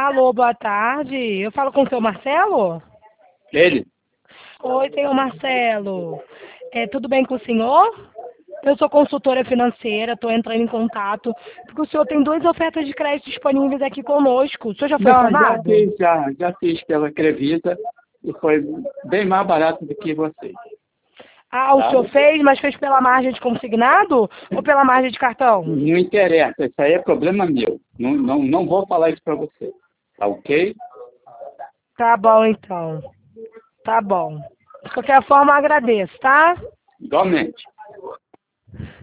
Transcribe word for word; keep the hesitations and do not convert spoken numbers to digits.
Alô, boa tarde. Eu falo com o seu Marcelo? Ele? Oi, senhor Marcelo. É, tudo bem com o senhor? Eu sou consultora financeira, estou entrando em contato, porque o senhor tem duas ofertas de crédito disponíveis aqui conosco. O senhor já foi Não, já informado? fiz, já, já fiz pela Crevisa e foi bem mais barato do que vocês. Ah, o Tá? senhor fez, mas fez pela margem de consignado ou pela margem de cartão? Não interessa, isso aí é problema meu. Não, não, não vou falar isso para você. Tá ok? Tá bom, então. Tá bom. De qualquer forma, eu agradeço, tá? Igualmente.